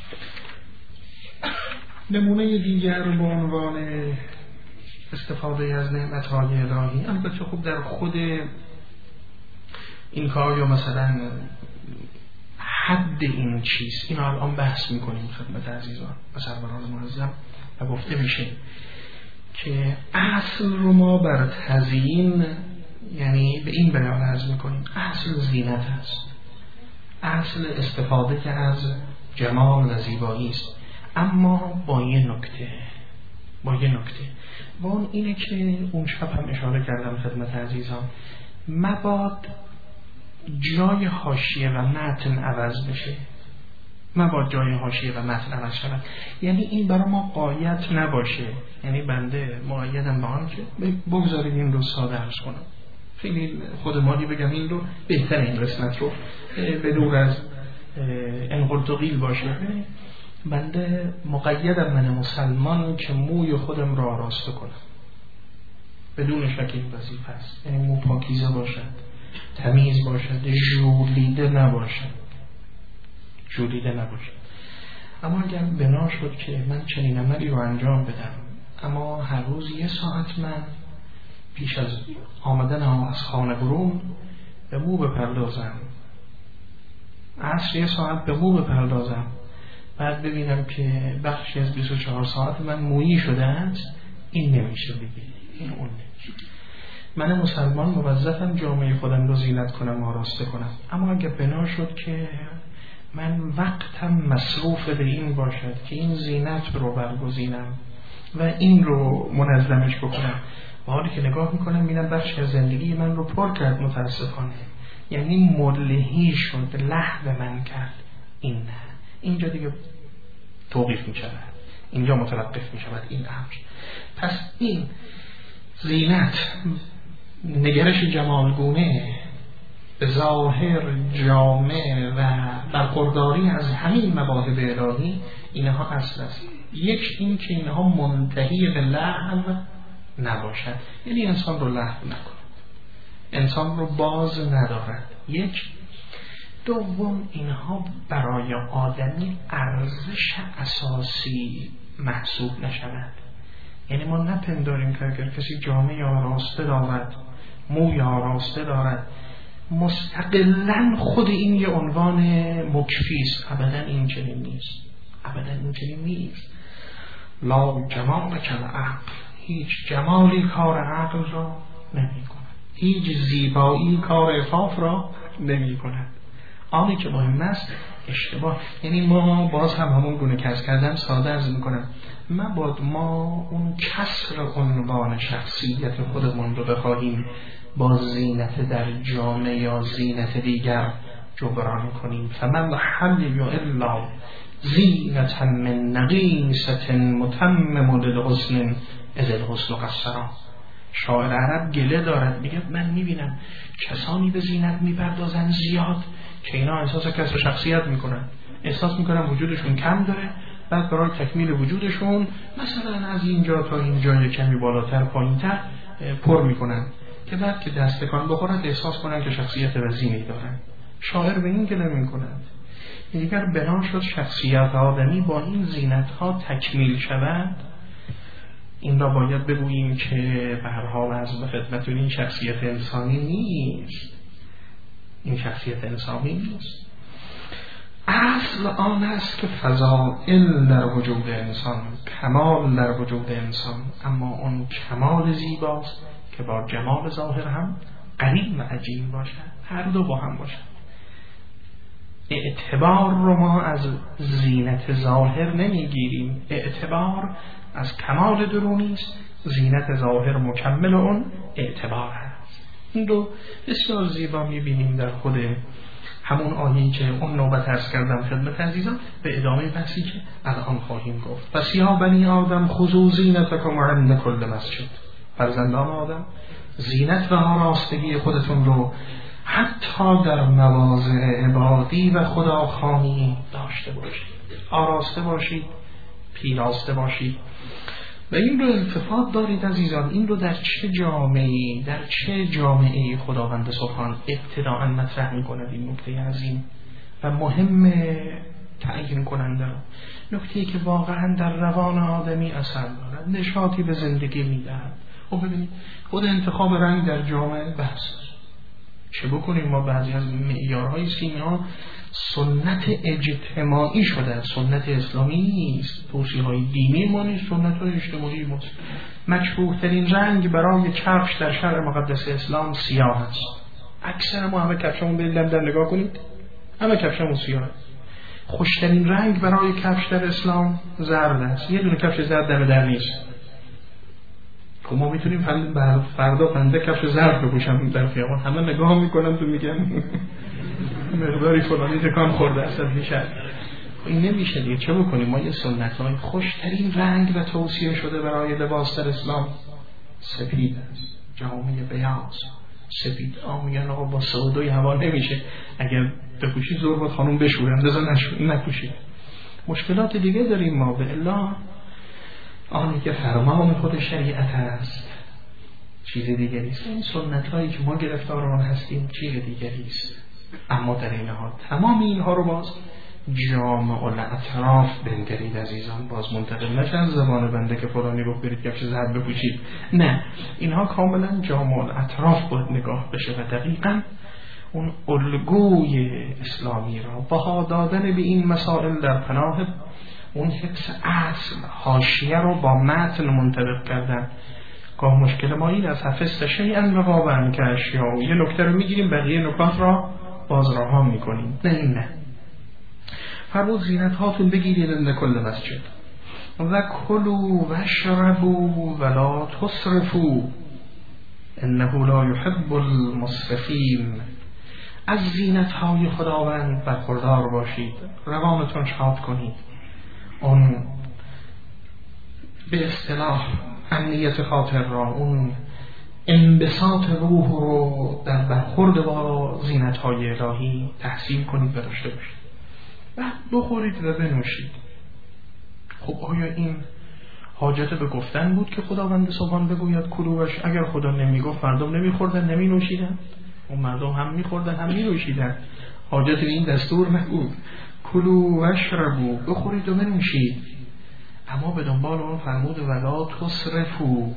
نمونه دیگر به عنوان استفاده از نعمت‌های الهی، البته خوب در خود این کار یا مثلا حد این چیز، این الان بحث میکنیم خدمت عزیزان و سروران معظم و گفته میشه که اصل رو ما بر تزیین، یعنی به این بیان عرض میکنیم اصل زینت است، اصل استفاده که از جمال و زیبایی است، اما با یه نکته و اون اینه که اون شب هم اشاره کردم خدمت عزیزان، مباد جای حاشیه و متن عوض بشه، مباد جای حاشیه و متن عوض شود. یعنی این برای ما قایت نباشه، یعنی بنده مقیدم به آن که بگذارید این رو ساده عرض کنم، خیلی خودمانی بگم این رو بهتر، این قسمت رو به دور از انقلتقیل باشه. بنده مقیدم من مسلمان که موی خودم را آراسته کنم، بدون شک این وظیفه است، یعنی مو پاکیزه باشد، تمیز باشد، ژولیده نباشد. اما اگر بنا شد که من چنین عملی رو انجام بدم، اما هر روز 1 ساعت من پیش از آمدن از خانه برون به مو بپردازم، عصر 1 ساعت به مو بپردازم، بعد ببینم که بخشی از 24 ساعت من مویی شده است، این نمیشه دیگه، این اون نمیشه. من مسلمان موظفم جامعه خودم رو زینت کنم، آراسته کنم. اما اگه بنا شد که من وقتم مصروف به این باشد که این زینت رو برگزینم و این رو منظمش بکنم، و حالی که نگاه میکنم میبینم بخشی از زندگی من رو پر کرد متاسفانه، یعنی ملهی شد، لهو من کرد، این نه، اینجا دیگه توقیف می شود، اینجا متوقف می شود این امر. پس این زینت، نگرش جمالگونه، ظاهر، جامع و برخورداری از همین مواهب الهی، اینها اصل است. یک این که اینها منتهی به لهو نباشد، یعنی انسان رو لهو نکند، انسان رو باز ندارد. یک دوم، اینها برای آدمی ارزش اساسی محسوب نشود، یعنی ما نپنداریم که اگر کسی جامه آراسته دارد، موی آراسته دارد، مستقلاً خود این یه عنوان مکفیست. ابداً این چنین نیست، ابداً این چنین نیست. لا جمال کل عقل، هیچ جمالی کار عقل را نمی کند، هیچ زیبایی کار عفاف را نمی کند. آنی که مهم است اشتباه. یعنی ما باز هم همون گونه کسر کردن ساده عرض میکنم، مباد ما اون کسر عنوان شخصیت خودمون رو بخواهیم با زینت در جامعه یا زینت دیگر جبران کنیم. فمن حل الا زینت من نقیصت متمم للحسن اذ الحسن قصرا. شاعر عرب گله دارد، میگه من میبینم کسانی به زینت میپردازن زیاد که اینا احساس کسر شخصیت میکنن، احساس میکنن وجودشون کم داره، بعد برای تکمیل وجودشون مثلا از اینجا تا اینجا کمی بالاتر پایینتر پر میکنن که بعد که دستکان بخورن احساس کنن که شخصیت وزینی دارن. شاعر به این گله میکند. دیگر بنا شد شخصیت آدمی با این زینت ها تکمیل شود، این را باید بگوییم که به هر حال از خدمت این شخصیت انسانی نیست، این شخصیت انسانی نیست. اصل آن است که فضائل در وجود انسان، کمال در وجود انسان، اما اون کمال زیباست که با جمال ظاهر هم قریب و عجیب باشد، هر دو با هم باشد. اعتبار رو ما از زینت ظاهر نمیگیریم، اعتبار از کمال درونی است، زینت ظاهر مکمل اون اعتبار هست. این رو بسیار زیبا میبینیم در خود همون آیه‌ای که اون نوبت عرض کردم خدمت عزیزان، به ادامه بحثی که الان خواهیم گفت. پس یا بنی آدم خذوا زینتکم عند کل مسجد، فرزندان آدم زینت و آراستگی خودتون رو حتی در مواضع عبادی و خداخوانی داشته باشید، آراسته باشید، پیراسته باشید. و این رو التفات دارید عزیزان، این رو در چه جامعه‌ای، در چه جامعه‌ای خداوند سبحان ابتداءً مطرح می‌کند. این نکته عظیم و مهم تعیین کننده رو، نکته‌ای که واقعاً در روان آدمی اثر دارد، نشاطی به زندگی می‌دهد. خب ببینید خود انتخاب رنگ در جامعه بحث، چه بکنیم ما بعضی از معیارهای سیما سنت اجتماعی شده، سنت اسلامی نیست، توصیه‌های دینی ما نیست، سنت های اجتماعی ماست. مکروه ترین رنگ برای کفش در شرع مقدس اسلام سیاه است. اکثر ما همه کفشمون برید در نگاه کنید، همه کفشمون سیاه است. خوشترین رنگ برای کفش در اسلام زرد است. یه دونه کفش زرد دم در نیست. خب ما میتونیم فردا بنده کفش زرد بپوشم در خیابان، همه نگاه میکنن تو میگن مقداری فلانی تکان خورده اصلا میشه. این نمیشه دیگه، چه بکنیم؟ ما یه سنت‌های خوشترین رنگ و توصیه شده برای لباس در اسلام سفید است، جامه بیاض سفید. میگن آقا با سودای هوا نمیشه، اگر بپوشی زور بود خانم بشورن، لذا نپوشید. مشکلات دیگه داریم ما، به الا آنی که فرمان خود شریعت است چیز دیگری است. این سنت‌هایی که ما گرفتار آن هستیم چیز دیگری است. اما در این حال تمام اینها رو باز جامع الاطراف بنگرید عزیزان، باز منتقل نشن زبان بنده که فلانی گفت برید کفش زرد بپوشید، نه، اینها کاملا جامع الاطراف باید نگاه بشه و دقیقاً اون الگوی اسلامی را بها دادن به این مسائل در پناه اون حفظ اصل، حاشیه رو با متن منطبق کردن. گاه مشکل ما این از حفظ شیئا و غابن که اشیاء، یه نکته رو میگیریم بقیه نکات را باز رها میکنیم. نه فرمود زینت هاتون بگیرید عند کل مسجد و کلوا واشربوا ولا تسرفوا انه لا يحب المسرفین. از زینت های خداوند برخوردار باشید، روانتون شاد کنید، اون به اصطلاح امنیت خاطر را، اون انبساط روح رو در برخورد با زینت‌های الهی تحصیل کنید و داشته باشید. بعد بخورید و بنوشید. خب آیا این حاجت به گفتن بود که خداوند سبحان بگوید کلوش؟ اگر خدا نمیگفت مردم نمیخوردن نمی نوشیدن؟ اون مردم هم میخوردن هم می نوشیدن. حاجت به این دستور نبود. کلوا واشربوا، بخورید و بنوشید. اما به دنبال اون فرمود ولا تصرفو.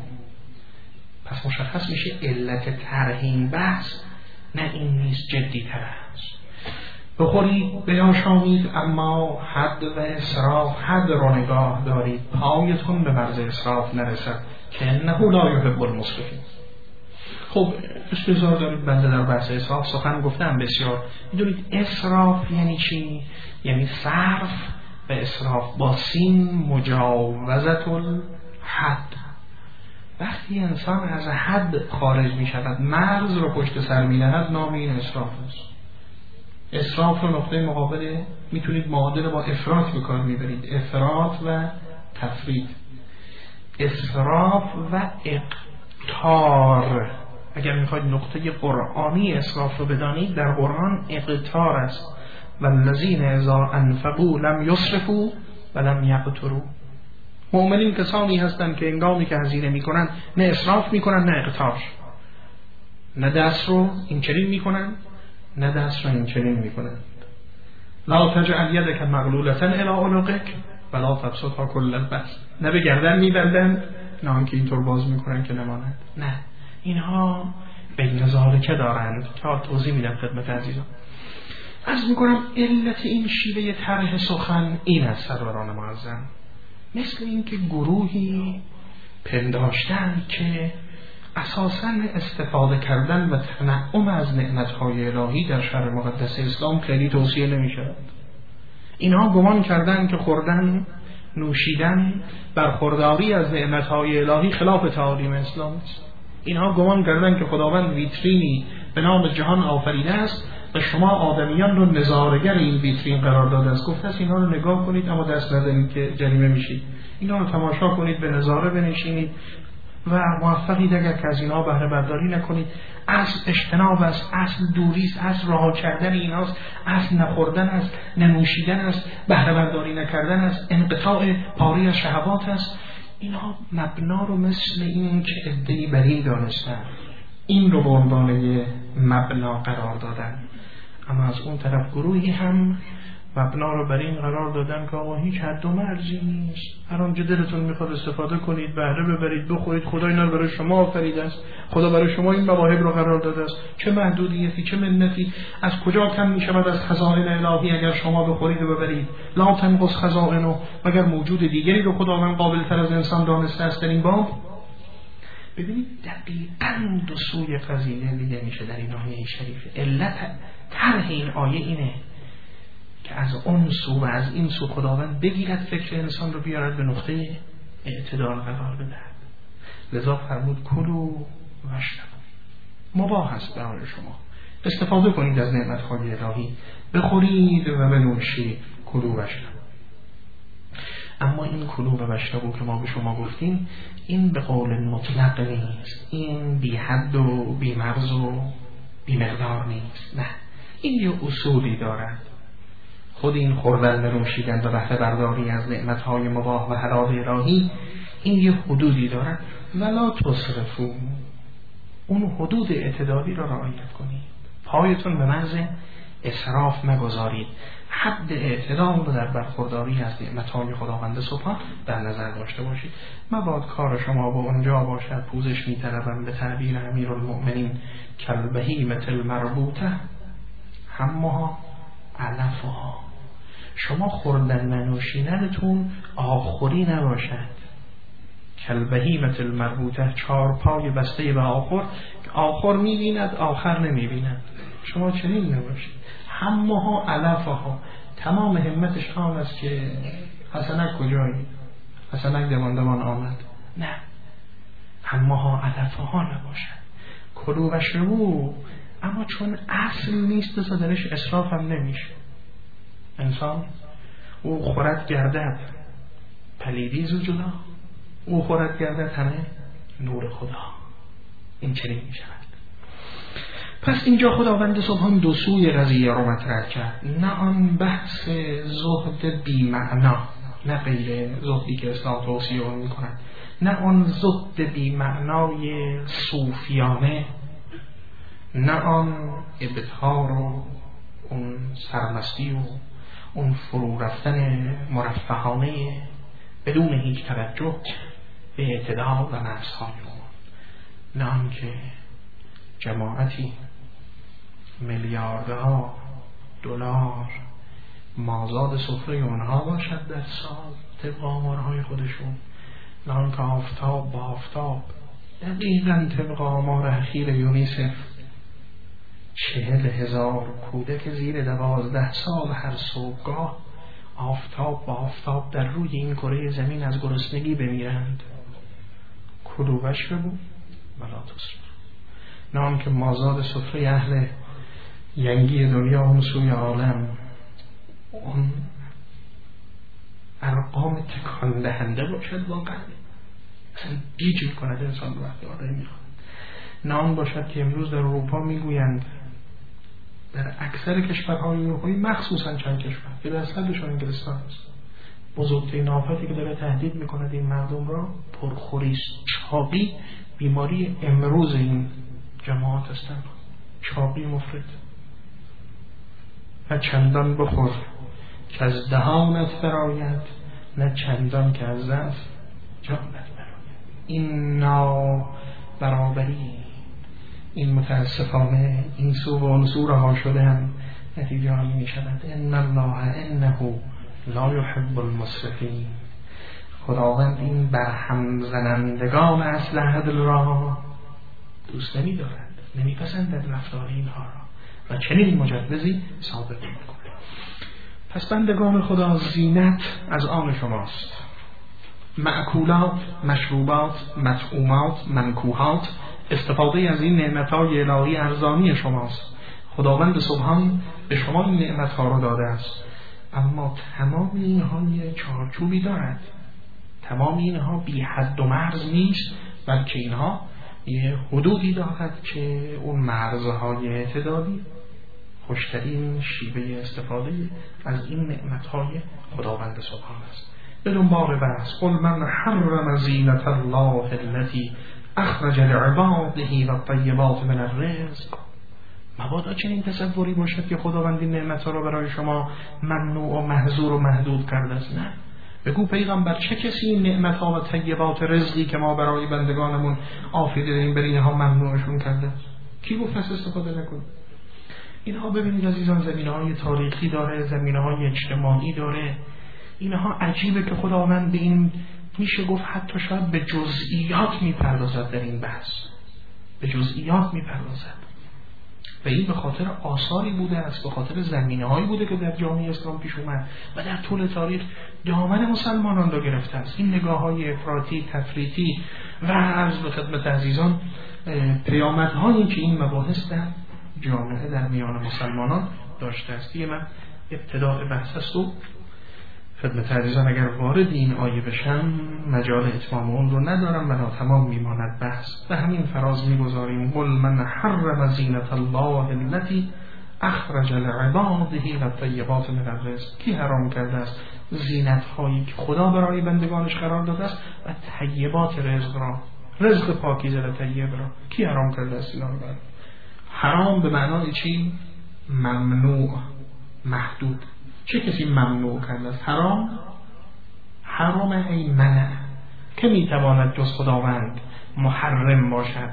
پس مشخص میشه علت طرح این بحث نه این نیست، جدی تر است. بخورید بیاشامید اما حد و اسراف، حد رو نگاه دارید، پایتون به مرز اسراف نرسد که انه لا یحب المسرفین. خب استظهار دارید بنده در بحث اسراف سخن گفتم بسیار. میدونید اسراف یعنی چی؟ یعنی صرف و اسراف با سین مجاوزت الحد. وقتی انسان از حد خارج می شود، مرز رو پشت سر می نهد، نام این اسراف است. اسراف رو نقطه مقابل میتونید معادل با افراط به کار میبرید، افراط و تفرید. اسراف و اقتار، اگر میخواید نقطه قرآنی اسراف رو بدانید، در قرآن اقتار است. والذین اذا انفقوا لم یسرفوا ولم یقتروا. مؤمنین کسانی هستند که هنگامی که هزینه میکنن نه اسراف میکنن نه اقتار، نه دست رو این چنین میکنن نه دست رو این چنین میکنن. لا تجعل یدک مغلولة الی عنقک ولا تبسطها کل البسط. نه به گردن میبندند نه آنکه اینطور باز میکنن که نماند. نه، اینها بین ذالک دارند که توضیح میدم خدمت عزیزان. عرض میکنم علت این شیوه طرح سخن این است سروران معظم، مثل اینکه گروهی پنداشتن که اساساً استفاده کردن و تنعم از نعمتهای الهی در شرع مقدس اسلام خیلی توصیه نمی شود. اینها گمان کردن که خوردن، نوشیدن، برخورداری از نعمتهای الهی خلاف تعالیم اسلام است. اینها گمان کردن که خداوند ویترینی به نام جهان آفریده است و شما آدمیان رو نظاره‌گر این ویترین قرار داده است. گفته است اینها رو نگاه کنید اما دست نزنید که جریمه میشید. اینها رو تماشا کنید، به نظاره بنشینید و موفقید اگر که از اینها بهره برداری نکنید. اصل اجتناب است، اصل دوری است، اصل رها کردن ایناست، اصل نخوردن است، ننوشیدن است، بهره برداری نکردن است، انقطاع پاری از شهوات است. اینها مبنا رو مثل این که عده‌ای بر این دانستن، این رو به عنوان مبنا قرار دادن. اما از اون طرف گروهی هم مبنا رو بر این قرار دادن که آقا هیچ حد و مرزی نیست، هر آنجا دلتون میخواد استفاده کنید، بهره ببرید، بخورید، خدا اینا رو برای شما آفریده است، خدا برای شما این مواهب رو قرار داده است. چه محدودیتی، چه منتی، از کجا کم میشود از خزائن الهی اگر شما بخورید و ببرید؟ لا تنقص خزائنه، مگر موجود دیگری رو خداوند قابل تر از انسان دانسته است در این باب؟ ببینید دقیقاً دو سوی قضیه دیده میشه در این آیه شریف. علت طرح این آیه اینه که از اون سو و از این سو خداوند بگیرد فکر انسان رو بیارد به نقطه اعتدال قرار بده. لذا فرمود کلوا واشربوا، مباح است برای شما استفاده کنید از نعمت‌های الهی، بخورید و بنوشید، کلوا واشربوا. اما این کلوا و واشربوا که ما به شما گفتیم این به قول مطلق نیست، این بی حد و بی مرز و بی مقدار نیست، نه، این یه اصولی دارد. خود این خوردن و نوشیدن و بهره برداری از نعمتهای مباح و حلال الهی این یه حدودی دارد. ولا تصرفوا، اون حدود اعتدالی را رعایت کنید، پایتون به مرز اسراف مگذارید، حد اعتدال رو در برخورداری از نعمتهای خداوند سبحان در نظر داشته باشید. مباد کار شما با اونجا باشد پوزش می‌طلبم به تعبیر امیرالمؤمنین کالبهیمة المربوطه همها علفها. شما خوردن و نوشیدنتون آخری نباشد. کالبهیمة المربوطه، چار پای بسته به آخر می‌بیند آخر نمی‌بیند. شما چنین نباشید. همها علفها، تمام همتش آن است که حسنک کجایی، حسنک دمان آمد. نه، همها علفها نباشد. کلوا واشربوا، اما چون اصل نیست بسا درش اسراف هم نمیشه. انسان او خورد گردد پلیدی زوجدا، او خورد گردد همه نور خدا. این چنین میشود. پس اینجا خداوند سبحان دو سوی قضیه رو مطرح کرد، نه آن بحث زهد بی معنا، نه غیر زهدی که اسلام توصیه اون میکنند، نه آن زهد بی معنای صوفیانه، نه آن ابتهار و اون سرمستی و اون فرو رفتن مرفهانه بدون هیچ توجه به اعتدال و نفس‌های اون، نه آنکه جماعتی میلیاردها دلار مازاد سفره اونها باشد در سال طبق آمارهای خودشون، نه آنکه آفتاب با آفتاب دقیقاً طبق آمار اخیر یونیسف 40,000 کودک زیر 12 سال هر صبحگاه آفتاب با آفتاب در روی این کره زمین از گرسنگی بمیرند. کلوا واشربوا ولا تسرفوا. نه آنکه مازاد سفره اهل ینگی دنیا اون سوی عالم اون ارقام تکان دهنده باشد، واقعا اصلا گیج میکند انسان رو وقتی آدمی میخواد. نه آن باشد که امروز در اروپا میگویند در اکثر کشورهای اروپایی، مخصوصا چند کشور که در صدرشون انگلستان است، بزرگترین آفتی که داره تهدید میکند این مردم را پرخوری، چاقی، بیماری امروز این جماعت هستند. چاقی مفرط. نه چندان بخور که از دهانت براید، نه چندان که از ضعف جانت براید. این نابرابری، این متاسفانه این سو و عنصور ها شده هم نتیجه آنی می شود. ان الله انه لا يحب المسرفین. خداوند این برهم زنندگان اصل عدل را دوست نمی دارد، نمی پسندد رفتار اینها را و چنین مجوزی صادر می کند. پس بندگان خدا، زینت از آن شماست، مأکولات، مشروبات، مطعومات، منکوحات، استفاده از این نعمت‌های الهی ارزانی شماست. خداوند سبحان به شما این نعمت‌ها را داده است، اما تمام اینها یه چارچوبی دارد. تمام اینها بی حد و مرز نیست، بلکه اینها یه حدودی دارد که اون مرزهای اعتدالی خوشترین شیوه استفاده از این نعمت‌های خداوند سبحان است. بدون بار بحث، قل من حرم زینت الله التي اخرج لعباده و الطیبات من الرزق. مبادا چنین تصوری باشد که خداوند این نعمت‌ها را برای شما ممنوع و محظور و محدود کرده است. نه، بگو پیغمبر چه کسی این نعمت‌ها و طیبات رزقی که ما برای بندگانمون آفریدیم بر اینها ممنوعشون کرده؟ کی گفت استفاده نکن؟ اینها ببینید عزیزان زمینه‌های تاریخی داره، زمینه‌های اجتماعی داره. اینها عجیبه که خداوند به این میشه گفت حتی شاید به جزئیات میپردازد در این بحث، به جزئیات میپردازد. و این به خاطر آثاری بوده است، به خاطر زمینه‌هایی بوده که در جامعه اسلام پیش اومد و در طول تاریخ دامن مسلمانان را گرفته است. این نگاه‌های افراطی، تفریطی و عرض به خدمت عزیزان پیامدهایی که این مباحث در جامعه در میان مسلمانان داشته است. من ابتداء بحث است و خدمت عزیزان اگر وارد این آیه بشم مجال اتمام اون رو ندارم و تمام میماند بحث. به همین فراز میگذاریم قل من حرم زینت الله التي اخرج لعباده و الطیبات من الرزق. کی حرام کرده است زینت هایی که خدا برای بندگانش قرار داده است و طیبات رزق را، رزق پاکیزه و طیب را کی حرام کرده است؟ اینا رو حرام به معنای چی؟ ممنوع، محدود. چه کسی ممنوع کرده است؟ حرام ای منع. که میتواند جز خداوند محرم باشد،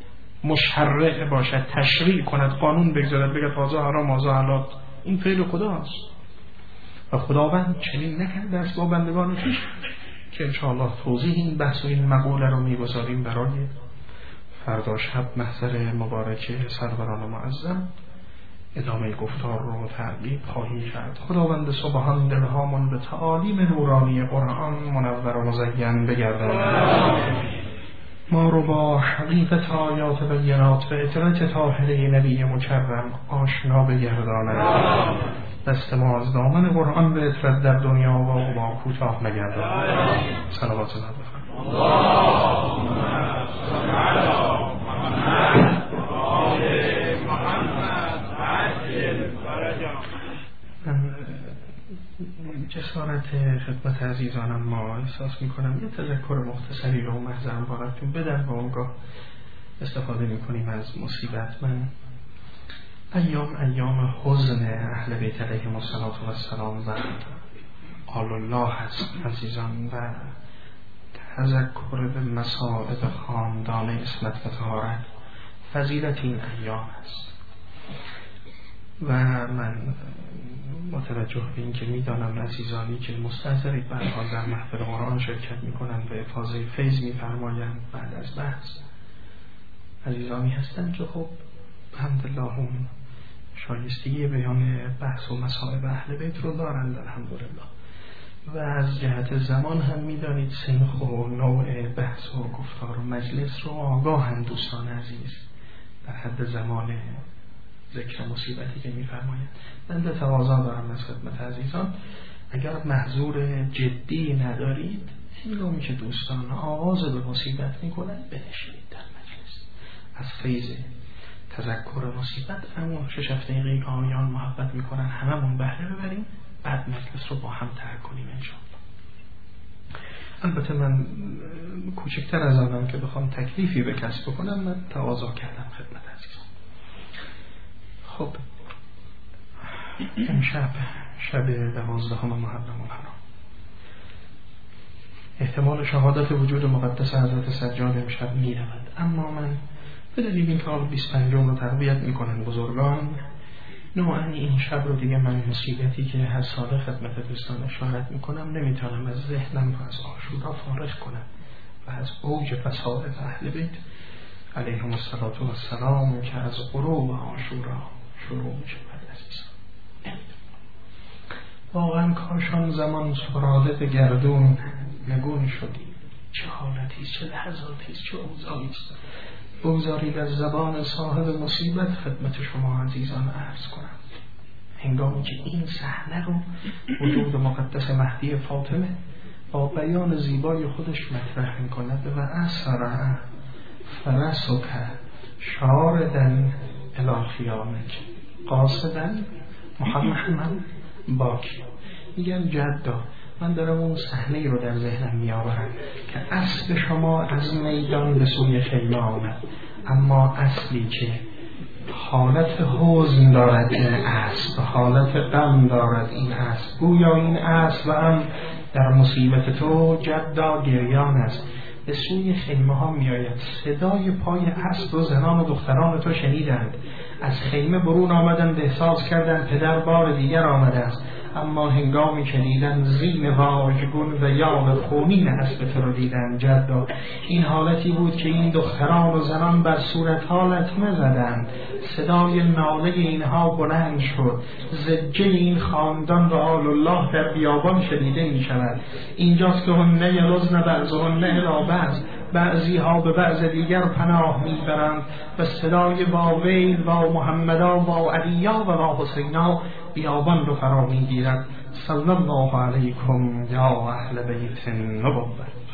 مشرع باشد، تشریع کند، قانون بگذارد، بگه هذا حرام هذا حلال؟ این فعل خداست و خداوند چنین نکرده است با بندگان خویش که انشاءالله توضیح این بحث و این مقوله رو میگذاریم برای فردا شب محضر مبارک سروران معظم. ادامه گفتار رو تعقیب خواهی کرد. خداوند سبحان دلهامون به تعالیم نورانی قرآن منور و مزین بگرداند، ما رو با حقیقت آیات بینات و اطرت طاهره نبی مکرم آشنا بگرداند. دست ما از دامن قرآن به اطرت در دنیا و عقبا کوتاه نگرداند. صلوات الله بفرمایید. اللهم صل علی محمد و آل محمد عجل فرجا. جسارت خدمت عزیزانم ما احساس میکنم یه تذکر مختصری رو محضرم بارتون بدن و اونگاه استفاده میکنیم از مصیبت. من ایام حزن اهل بیت علیهم السلام و آل الله هست عزیزان، و تذکر به مصائب خاندان عصمت و طهارت فضیلت این ایام است. و من متوجه به این که میدانم عزیزانی که مستحضرید به حال در محفل قرآن شرکت میکنند و افاضه فیض میفرمایند بعد از بحث، عزیزانی هستند که خب الحمدلله هم شایستگی بیان بحث و مصائب اهل بیت رو دارند الحمدلله، و از جهت زمان هم میدانید سنخ و نوع بحث و گفتار و مجلس رو آگاهند دوستان عزیز در حد زمان ذکر مصیبتی که میفرمایند. من به تقاضا دارم از خدمت عزیزان اگر محضور جدی ندارید، هنگامی که دوستان آغاز به مصیبت میکنند بنشینید در مجلس، از فیض تذکر مصیبت همون 6 دقیقه که آیان محبت میکنن هممون بهره ببریم، بعد مجلس رو با هم ترک کنیم انشاءالله. البته من کوچکتر از آنم که بخوام تکلیفی به کسب بکنم، من تقاضا کردم خدمت عزیزان. خب امشب شب 12 محرم الحرام، احتمال شهادت وجود مقدس حضرت سجاد امشب می رود، اما من به دلیل این کار 25 رو تربیت میکنن بزرگان، نوعا این شب رو دیگه من مصیبتی که هر سال خدمت دوستان اشارت میکنم نمیتونم از ذهنم و از عاشورا فارغ کنم و از اوج فساد اهل بیت علیهم السلام که از غروب عاشورا شروع میشه. عزیزان واقعا کاشان زمان سرادت گردون نگون شدی، چه حالتی، چه لحظاتی، چه اوضاعیست. بگذارید از زبان صاحب مصیبت خدمت شما عزیزان عرض کنم، هنگامی که این صحنه رو وجود مقدس مهدی فاطمه با بیان زیبای خودش مطرح میکند و اسرع فرسک شاردن الی خیامک قاصدا محمد باکی. میگن جدا من دارم اون صحنه رو در ذهنم میآورم که اسب شما از میدان به سوی خیمه آمد، اما اصلی که حالت حزن دارد این اسب، حالت غم دارد این اسب، گویا این اسب هم در مصیبت تو جدا گریان است، به سوی خیمه ها می آید. صدای پای اسب و زنان و دختران تو شنیدند، از خیمه برون آمدند، احساس کردند پدر بار دیگر آمده است، اما هنگامی که دیدن زین واژگون و یال خونین اسب تو رو دیدن جدا، این حالتی بود که این دختران و زنان بر صورتها لطمه زدند، صدای ناله اینها بلند شد، زجه این خاندان و آل الله در بیابان شنیده می شود. اینجاست که هنه یلزن بعضهن الی بعض، بعضی ها به بعض دیگر پناه میبرند و صدای واویل و محمدا و علیا و حسینا بیابان رو فرا میگیرد. صلی الله علیکم یا اهل بیت نبوت.